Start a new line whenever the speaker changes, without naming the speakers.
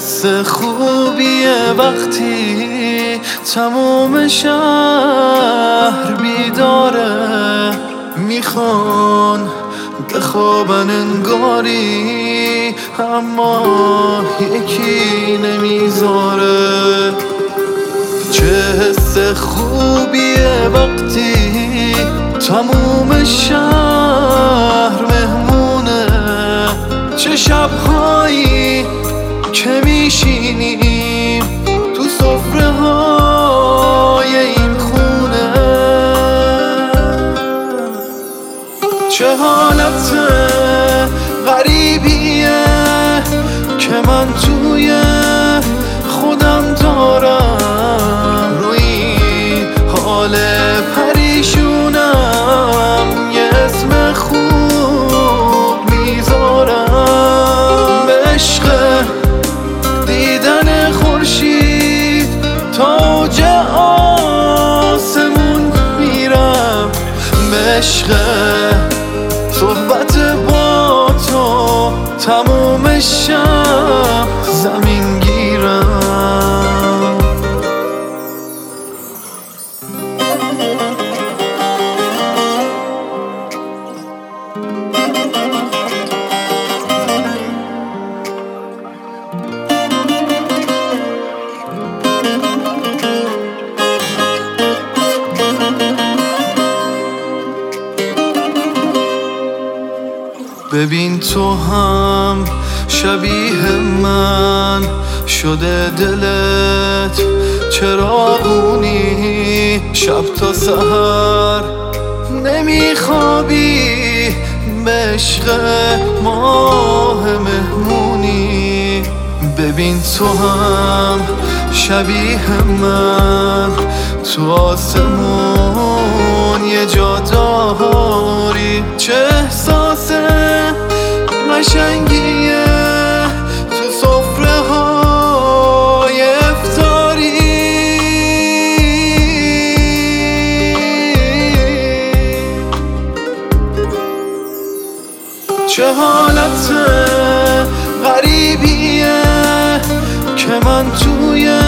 حس خوبیه وقتی تموم شهر بیداره، میخوان بخوابن انگاری اما یکی نمیذاره. چه حس خوبیه وقتی تموم شهر مهمونه، چه شبهایی که میشینیم تو سفره های این خونه، چه حالت غریبیه که من توی خودم دارم، روی حال پریشونم یه اسم خوب میذارم. به عشق دیدن خورشید تا اوج آسمون میرم، به عشق صحبت با تو تموم شب زمین گیرم. ببین تو هم شبیه من شده دلت، چراغونی شب تا سحر نمیخوابی، به عشق ماه مهمونی. ببین تو هم شبیه من تو آسمون یه جا داری، چه احساس قشنگیه تو سفره های افطاری، چه حالت غریبیه که من توی